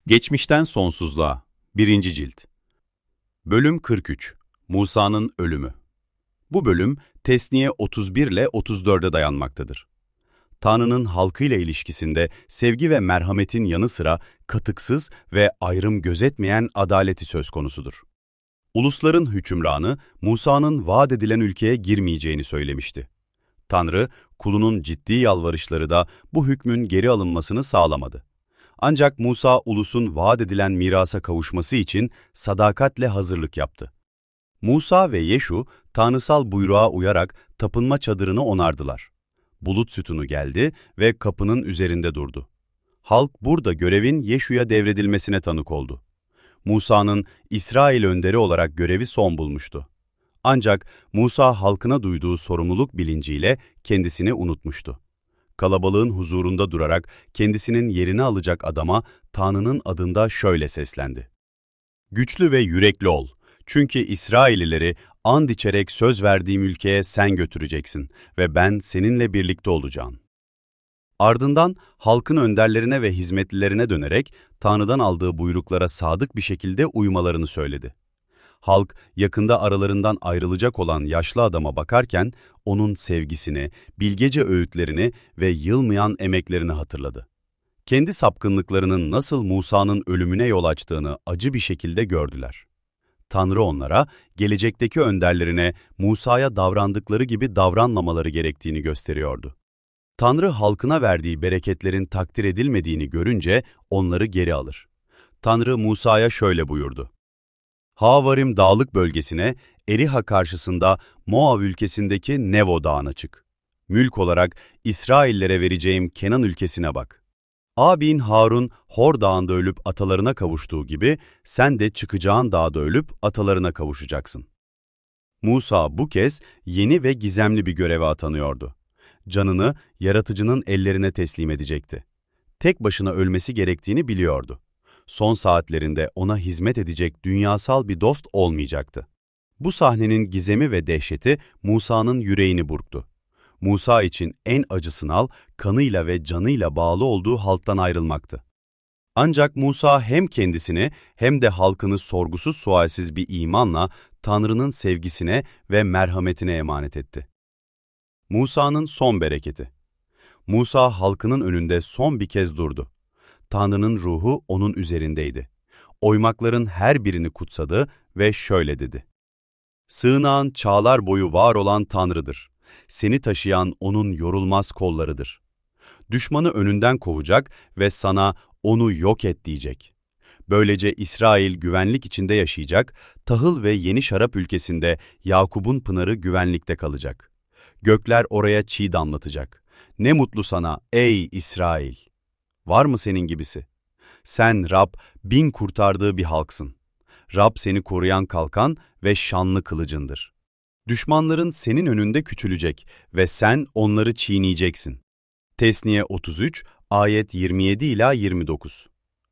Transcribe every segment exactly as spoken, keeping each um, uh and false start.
Geçmişten Sonsuzluğa birinci. Cilt Bölüm kırk üç Musa'nın Ölümü. Bu bölüm Tesniye otuz bir ile otuz dörde dayanmaktadır. Tanrı'nın halkıyla ilişkisinde sevgi ve merhametin yanı sıra katıksız ve ayrım gözetmeyen adaleti söz konusudur. Ulusların hükümranı Musa'nın vaat edilen ülkeye girmeyeceğini söylemişti. Tanrı, kulunun ciddi yalvarışları da bu hükmün geri alınmasını sağlamadı. Ancak Musa ulusun vaat edilen mirasa kavuşması için sadakatle hazırlık yaptı. Musa ve Yeşu, tanrısal buyruğa uyarak tapınma çadırını onardılar. Bulut sütunu geldi ve kapının üzerinde durdu. Halk burada görevin Yeşu'ya devredilmesine tanık oldu. Musa'nın İsrail önderi olarak görevi son bulmuştu. Ancak Musa halkına duyduğu sorumluluk bilinciyle kendisini unutmuştu. Kalabalığın huzurunda durarak kendisinin yerini alacak adama Tanrı'nın adında şöyle seslendi. Güçlü ve yürekli ol. Çünkü İsraillileri and içerek söz verdiğim ülkeye sen götüreceksin ve ben seninle birlikte olacağım. Ardından halkın önderlerine ve hizmetlilerine dönerek Tanrı'dan aldığı buyruklara sadık bir şekilde uymalarını söyledi. Halk yakında aralarından ayrılacak olan yaşlı adama bakarken onun sevgisini, bilgece öğütlerini ve yılmayan emeklerini hatırladı. Kendi sapkınlıklarının nasıl Musa'nın ölümüne yol açtığını acı bir şekilde gördüler. Tanrı onlara, gelecekteki önderlerine Musa'ya davrandıkları gibi davranmamaları gerektiğini gösteriyordu. Tanrı halkına verdiği bereketlerin takdir edilmediğini görünce onları geri alır. Tanrı Musa'ya şöyle buyurdu. Havarim dağlık bölgesine, Eriha karşısında Moav ülkesindeki Nevo Dağı'na çık. Mülk olarak İsraillere vereceğim Kenan ülkesine bak. Ağabeyin Harun Hor Dağı'nda ölüp atalarına kavuştuğu gibi sen de çıkacağın dağda ölüp atalarına kavuşacaksın. Musa bu kez yeni ve gizemli bir göreve atanıyordu. Canını yaratıcının ellerine teslim edecekti. Tek başına ölmesi gerektiğini biliyordu. Son saatlerinde ona hizmet edecek dünyasal bir dost olmayacaktı. Bu sahnenin gizemi ve dehşeti Musa'nın yüreğini burktu. Musa için en acı sınav, kanıyla ve canıyla bağlı olduğu halktan ayrılmaktı. Ancak Musa hem kendisini hem de halkını sorgusuz sualsiz bir imanla Tanrı'nın sevgisine ve merhametine emanet etti. Musa'nın son bereketi. Musa halkının önünde son bir kez durdu. Tanrı'nın ruhu onun üzerindeydi. Oymakların her birini kutsadı ve şöyle dedi. Sığınağın çağlar boyu var olan Tanrı'dır. Seni taşıyan onun yorulmaz kollarıdır. Düşmanı önünden kovacak ve sana onu yok et diyecek. Böylece İsrail güvenlik içinde yaşayacak, tahıl ve yeni şarap ülkesinde Yakup'un pınarı güvenlikte kalacak. Gökler oraya çiğ damlatacak. Ne mutlu sana ey İsrail! Var mı senin gibisi? Sen Rab, bin kurtardığı bir halksın. Rab seni koruyan kalkan ve şanlı kılıcındır. Düşmanların senin önünde küçülecek ve sen onları çiğneyeceksin. Tesniye otuz üç, ayet yirmi yedi ila yirmi dokuz.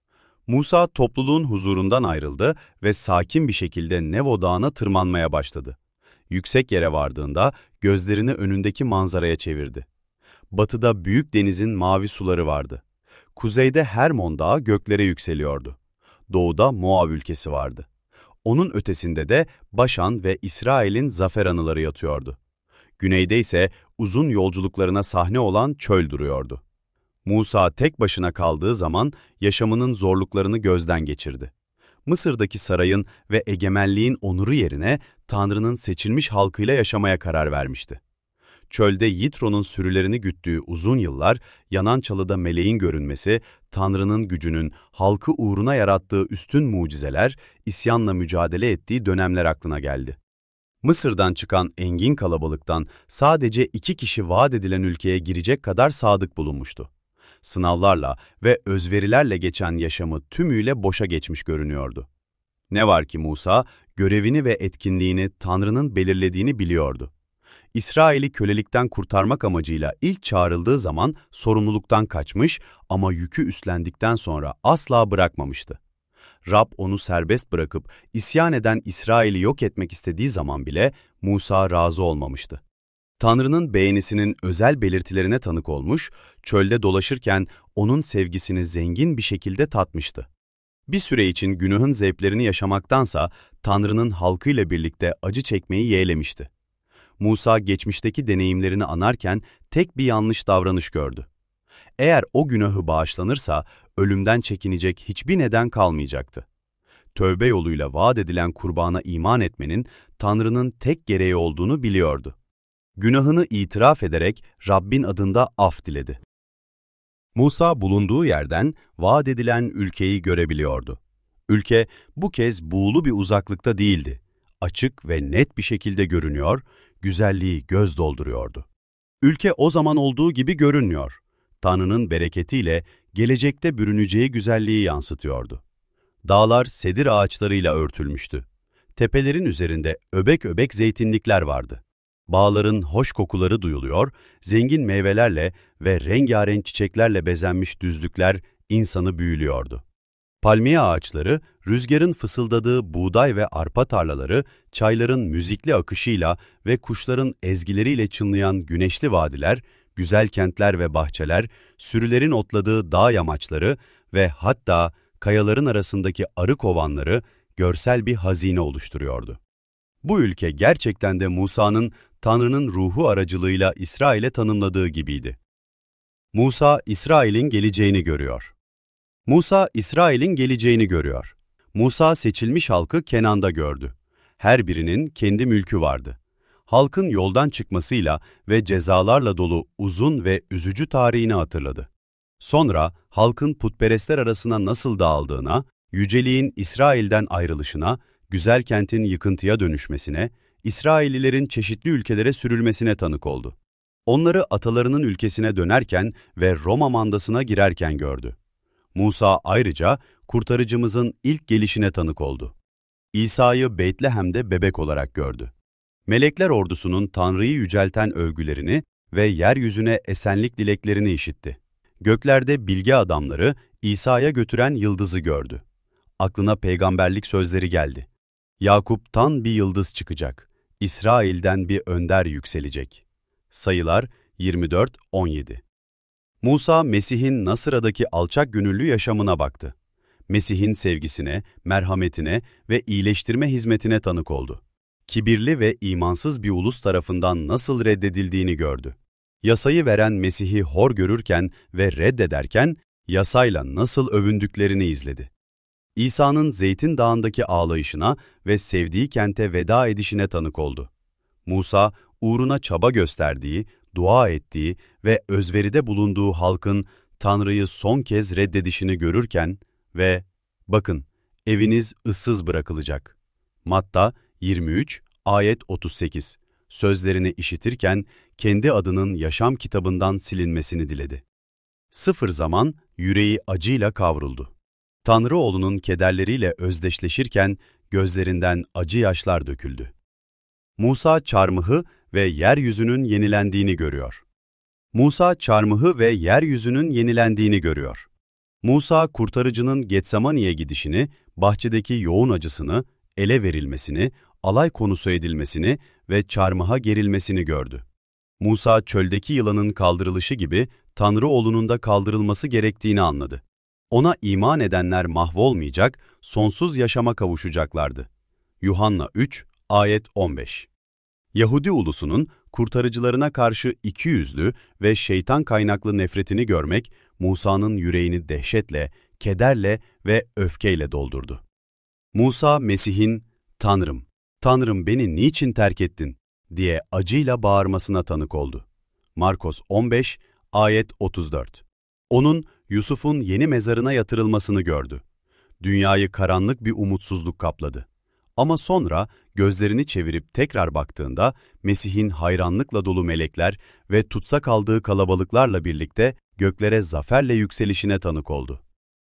Musa topluluğun huzurundan ayrıldı ve sakin bir şekilde Nevo Dağı'na tırmanmaya başladı. Yüksek yere vardığında gözlerini önündeki manzaraya çevirdi. Batıda büyük denizin mavi suları vardı. Kuzeyde Hermon Dağı göklere yükseliyordu. Doğuda Moav ülkesi vardı. Onun ötesinde de Başan ve İsrail'in zafer anıları yatıyordu. Güneyde ise uzun yolculuklarına sahne olan çöl duruyordu. Musa tek başına kaldığı zaman yaşamının zorluklarını gözden geçirdi. Mısır'daki sarayın ve egemenliğin onuru yerine Tanrı'nın seçilmiş halkıyla yaşamaya karar vermişti. Çölde Yitro'nun sürülerini güttüğü uzun yıllar, yanan çalıda meleğin görünmesi, Tanrı'nın gücünün halkı uğruna yarattığı üstün mucizeler, isyanla mücadele ettiği dönemler aklına geldi. Mısır'dan çıkan engin kalabalıktan sadece iki kişi vaat edilen ülkeye girecek kadar sadık bulunmuştu. Sınavlarla ve özverilerle geçen yaşamı tümüyle boşa geçmiş görünüyordu. Ne var ki Musa, görevini ve etkinliğini Tanrı'nın belirlediğini biliyordu. İsrail'i kölelikten kurtarmak amacıyla ilk çağrıldığı zaman sorumluluktan kaçmış ama yükü üstlendikten sonra asla bırakmamıştı. Rab onu serbest bırakıp isyan eden İsrail'i yok etmek istediği zaman bile Musa razı olmamıştı. Tanrı'nın beğenisinin özel belirtilerine tanık olmuş, çölde dolaşırken onun sevgisini zengin bir şekilde tatmıştı. Bir süre için günahın zevklerini yaşamaktansa Tanrı'nın halkıyla birlikte acı çekmeyi yeğlemişti. Musa geçmişteki deneyimlerini anarken tek bir yanlış davranış gördü. Eğer o günahı bağışlanırsa ölümden çekinecek hiçbir neden kalmayacaktı. Tövbe yoluyla vaat edilen kurbana iman etmenin Tanrı'nın tek gereği olduğunu biliyordu. Günahını itiraf ederek Rabbin adında af diledi. Musa bulunduğu yerden vaat edilen ülkeyi görebiliyordu. Ülke bu kez buğulu bir uzaklıkta değildi. Açık ve net bir şekilde görünüyor, güzelliği göz dolduruyordu. Ülke o zaman olduğu gibi görünmüyor. Tanrı'nın bereketiyle gelecekte bürüneceği güzelliği yansıtıyordu. Dağlar sedir ağaçlarıyla örtülmüştü. Tepelerin üzerinde öbek öbek zeytinlikler vardı. Bağların hoş kokuları duyuluyor, zengin meyvelerle ve rengarenk çiçeklerle bezenmiş düzlükler insanı büyülüyordu. Palmiye ağaçları, rüzgarın fısıldadığı buğday ve arpa tarlaları, çayların müzikli akışıyla ve kuşların ezgileriyle çınlayan güneşli vadiler, güzel kentler ve bahçeler, sürülerin otladığı dağ yamaçları ve hatta kayaların arasındaki arı kovanları görsel bir hazine oluşturuyordu. Bu ülke gerçekten de Musa'nın Tanrı'nın ruhu aracılığıyla İsrail'e tanımladığı gibiydi. Musa, İsrail'in geleceğini görüyor. Musa, İsrail'in geleceğini görüyor. Musa seçilmiş halkı Kenan'da gördü. Her birinin kendi mülkü vardı. Halkın yoldan çıkmasıyla ve cezalarla dolu uzun ve üzücü tarihini hatırladı. Sonra halkın putperestler arasına nasıl dağıldığına, yüceliğin İsrail'den ayrılışına, güzel kentin yıkıntıya dönüşmesine, İsraillilerin çeşitli ülkelere sürülmesine tanık oldu. Onları atalarının ülkesine dönerken ve Roma mandasına girerken gördü. Musa ayrıca kurtarıcımızın ilk gelişine tanık oldu. İsa'yı Betlehem'de bebek olarak gördü. Melekler ordusunun Tanrı'yı yücelten övgülerini ve yeryüzüne esenlik dileklerini işitti. Göklerde bilge adamları İsa'ya götüren yıldızı gördü. Aklına peygamberlik sözleri geldi. Yakup'tan bir yıldız çıkacak, İsrail'den bir önder yükselecek. Sayılar yirmi dört on yedi. Musa, Mesih'in Nasıra'daki alçak gönüllü yaşamına baktı. Mesih'in sevgisine, merhametine ve iyileştirme hizmetine tanık oldu. Kibirli ve imansız bir ulus tarafından nasıl reddedildiğini gördü. Yasayı veren Mesih'i hor görürken ve reddederken, yasayla nasıl övündüklerini izledi. İsa'nın Zeytin Dağı'ndaki ağlayışına ve sevdiği kente veda edişine tanık oldu. Musa, uğruna çaba gösterdiği, dua ettiği ve özveride bulunduğu halkın Tanrı'yı son kez reddedişini görürken ve "Bakın, eviniz ıssız bırakılacak." Matta yirmi üç, ayet otuz sekiz sözlerini işitirken kendi adının yaşam kitabından silinmesini diledi. Sıfır zaman yüreği acıyla kavruldu. Tanrı oğlunun kederleriyle özdeşleşirken gözlerinden acı yaşlar döküldü. Musa çarmıhı ve yeryüzünün yenilendiğini görüyor. Musa çarmıhı ve yeryüzünün yenilendiğini görüyor. Musa kurtarıcının Getsemani'ye gidişini, bahçedeki yoğun acısını, ele verilmesini, alay konusu edilmesini ve çarmıha gerilmesini gördü. Musa çöldeki yılanın kaldırılışı gibi Tanrı oğlunun da kaldırılması gerektiğini anladı. Ona iman edenler mahvolmayacak, sonsuz yaşama kavuşacaklardı. Yuhanna üç, ayet on beş. Yahudi ulusunun kurtarıcılarına karşı ikiyüzlü ve şeytan kaynaklı nefretini görmek, Musa'nın yüreğini dehşetle, kederle ve öfkeyle doldurdu. Musa, Mesih'in "Tanrım, Tanrım beni niçin terk ettin?" diye acıyla bağırmasına tanık oldu. Markos on beş, ayet otuz dört. Onun Yusuf'un yeni mezarına yatırılmasını gördü. Dünyayı karanlık bir umutsuzluk kapladı. Ama sonra gözlerini çevirip tekrar baktığında Mesih'in hayranlıkla dolu melekler ve tutsak aldığı kalabalıklarla birlikte göklere zaferle yükselişine tanık oldu.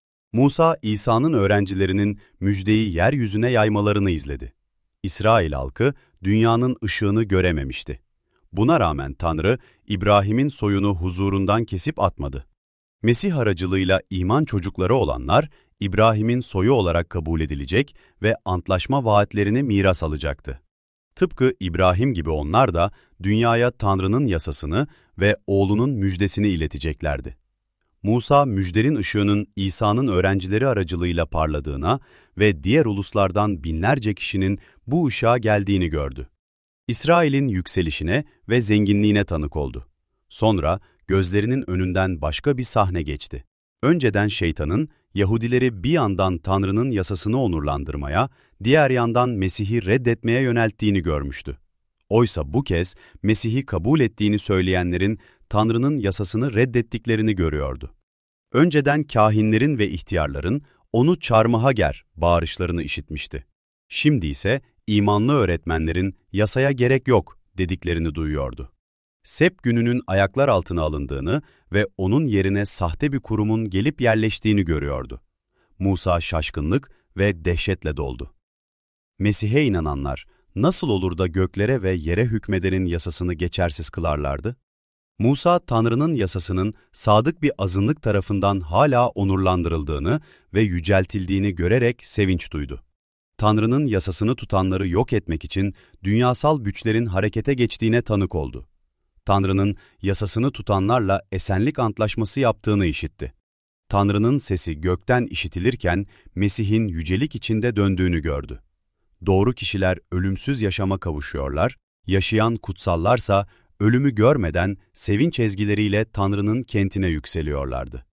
Musa, İsa'nın öğrencilerinin müjdeyi yeryüzüne yaymalarını izledi. İsrail halkı dünyanın ışığını görememişti. Buna rağmen Tanrı, İbrahim'in soyunu huzurundan kesip atmadı. Mesih aracılığıyla iman çocukları olanlar, İbrahim'in soyu olarak kabul edilecek ve antlaşma vaatlerini miras alacaktı. Tıpkı İbrahim gibi onlar da dünyaya Tanrı'nın yasasını ve oğlunun müjdesini ileteceklerdi. Musa, müjdenin ışığının İsa'nın öğrencileri aracılığıyla parladığına ve diğer uluslardan binlerce kişinin bu ışığa geldiğini gördü. İsrail'in yükselişine ve zenginliğine tanık oldu. Sonra gözlerinin önünden başka bir sahne geçti. Önceden şeytanın, Yahudileri bir yandan Tanrı'nın yasasını onurlandırmaya, diğer yandan Mesih'i reddetmeye yönelttiğini görmüştü. Oysa bu kez Mesih'i kabul ettiğini söyleyenlerin Tanrı'nın yasasını reddettiklerini görüyordu. Önceden kâhinlerin ve ihtiyarların onu çarmıha ger bağırışlarını işitmişti. Şimdi ise imanlı öğretmenlerin yasaya gerek yok dediklerini duyuyordu. Sep gününün ayaklar altına alındığını ve onun yerine sahte bir kurumun gelip yerleştiğini görüyordu. Musa şaşkınlık ve dehşetle doldu. Mesih'e inananlar nasıl olur da göklere ve yere hükmedenin yasasını geçersiz kılarlardı? Musa, Tanrı'nın yasasının sadık bir azınlık tarafından hala onurlandırıldığını ve yüceltildiğini görerek sevinç duydu. Tanrı'nın yasasını tutanları yok etmek için dünyasal güçlerin harekete geçtiğine tanık oldu. Tanrı'nın yasasını tutanlarla esenlik antlaşması yaptığını işitti. Tanrı'nın sesi gökten işitilirken Mesih'in yücelik içinde döndüğünü gördü. Doğru kişiler ölümsüz yaşama kavuşuyorlar, yaşayan kutsallarsa ölümü görmeden sevinç ezgileriyle Tanrı'nın kentine yükseliyorlardı.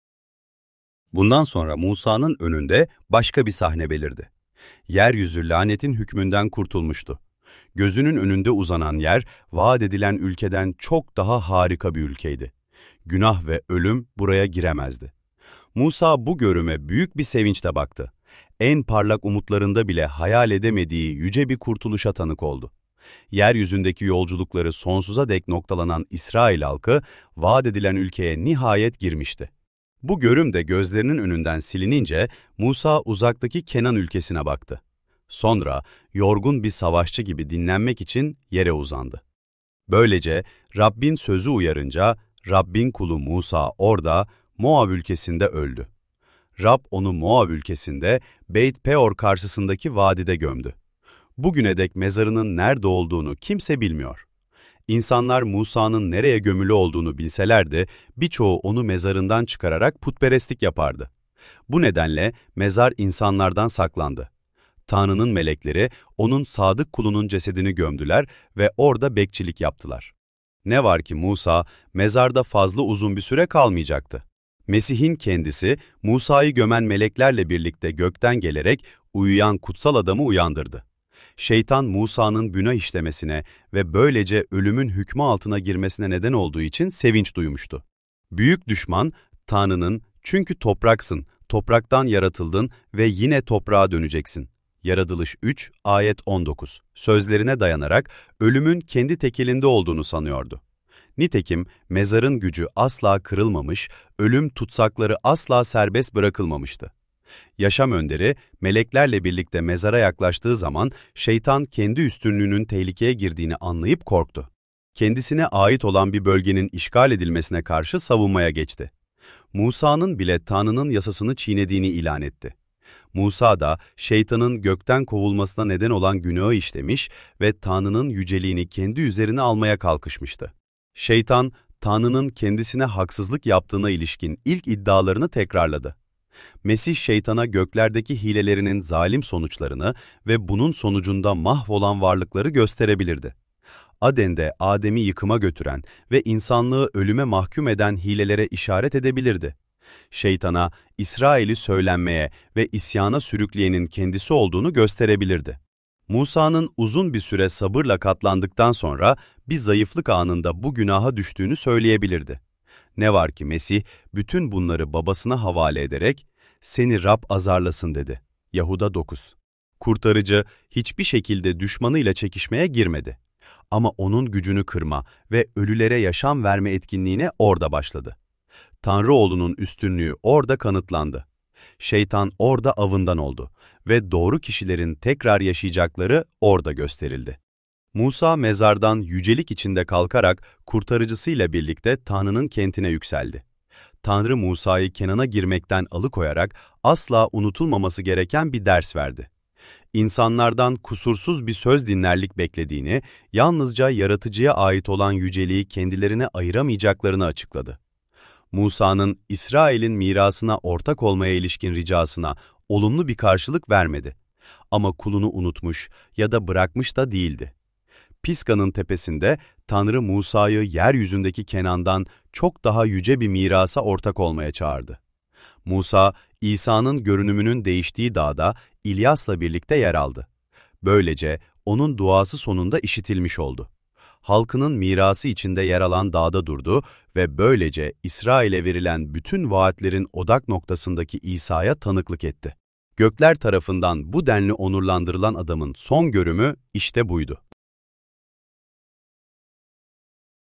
Bundan sonra Musa'nın önünde başka bir sahne belirdi. Yeryüzü lanetin hükmünden kurtulmuştu. Gözünün önünde uzanan yer, vaat edilen ülkeden çok daha harika bir ülkeydi. Günah ve ölüm buraya giremezdi. Musa bu görüme büyük bir sevinçle baktı. En parlak umutlarında bile hayal edemediği yüce bir kurtuluşa tanık oldu. Yeryüzündeki yolculukları sonsuza dek noktalanan İsrail halkı, vaat edilen ülkeye nihayet girmişti. Bu görüm de gözlerinin önünden silinince Musa uzaktaki Kenan ülkesine baktı. Sonra yorgun bir savaşçı gibi dinlenmek için yere uzandı. Böylece Rabbin sözü uyarınca Rabbin kulu Musa orada Moab ülkesinde öldü. Rab onu Moab ülkesinde Beyt Peor karşısındaki vadide gömdü. Bugüne dek mezarının nerede olduğunu kimse bilmiyor. İnsanlar Musa'nın nereye gömülü olduğunu bilselerdi, birçoğu onu mezarından çıkararak putperestlik yapardı. Bu nedenle mezar insanlardan saklandı. Tanrı'nın melekleri onun sadık kulunun cesedini gömdüler ve orada bekçilik yaptılar. Ne var ki Musa mezarda fazla uzun bir süre kalmayacaktı. Mesih'in kendisi Musa'yı gömen meleklerle birlikte gökten gelerek uyuyan kutsal adamı uyandırdı. Şeytan Musa'nın günah işlemesine ve böylece ölümün hükmü altına girmesine neden olduğu için sevinç duymuştu. Büyük düşman Tanrı'nın "Çünkü topraksın, topraktan yaratıldın ve yine toprağa döneceksin." Yaratılış üç, ayet on dokuz sözlerine dayanarak ölümün kendi tekelinde olduğunu sanıyordu. Nitekim mezarın gücü asla kırılmamış, ölüm tutsakları asla serbest bırakılmamıştı. Yaşam önderi, meleklerle birlikte mezara yaklaştığı zaman şeytan kendi üstünlüğünün tehlikeye girdiğini anlayıp korktu. Kendisine ait olan bir bölgenin işgal edilmesine karşı savunmaya geçti. Musa'nın bile Tanrı'nın yasasını çiğnediğini ilan etti. Musa da şeytanın gökten kovulmasına neden olan günahı işlemiş ve Tanrı'nın yüceliğini kendi üzerine almaya kalkışmıştı. Şeytan, Tanrı'nın kendisine haksızlık yaptığına ilişkin ilk iddialarını tekrarladı. Mesih şeytana göklerdeki hilelerinin zalim sonuçlarını ve bunun sonucunda mahvolan varlıkları gösterebilirdi. Aden'de Adem'i yıkıma götüren ve insanlığı ölüme mahkum eden hilelere işaret edebilirdi. Şeytana, İsrail'i söylenmeye ve isyana sürükleyenin kendisi olduğunu gösterebilirdi. Musa'nın uzun bir süre sabırla katlandıktan sonra bir zayıflık anında bu günaha düştüğünü söyleyebilirdi. Ne var ki Mesih bütün bunları babasına havale ederek "Seni Rab azarlasın" dedi. Yahuda dokuz. Kurtarıcı hiçbir şekilde düşmanıyla çekişmeye girmedi. Ama onun gücünü kırma ve ölülere yaşam verme etkinliğine orada başladı. Tanrı oğlunun üstünlüğü orada kanıtlandı. Şeytan orada avından oldu ve doğru kişilerin tekrar yaşayacakları orada gösterildi. Musa mezardan yücelik içinde kalkarak kurtarıcısıyla birlikte Tanrı'nın kentine yükseldi. Tanrı Musa'yı Kenan'a girmekten alıkoyarak asla unutulmaması gereken bir ders verdi. İnsanlardan kusursuz bir söz dinlerlik beklediğini, yalnızca yaratıcıya ait olan yüceliği kendilerine ayıramayacaklarını açıkladı. Musa'nın İsrail'in mirasına ortak olmaya ilişkin ricasına olumlu bir karşılık vermedi. Ama kulunu unutmuş ya da bırakmış da değildi. Piska'nın tepesinde Tanrı Musa'yı yeryüzündeki Kenan'dan çok daha yüce bir mirasa ortak olmaya çağırdı. Musa, İsa'nın görünümünün değiştiği dağda İlyas'la birlikte yer aldı. Böylece onun duası sonunda işitilmiş oldu. Halkının mirası içinde yer alan dağda durdu ve böylece İsrail'e verilen bütün vaatlerin odak noktasındaki İsa'ya tanıklık etti. Gökler tarafından bu denli onurlandırılan adamın son görümü işte buydu.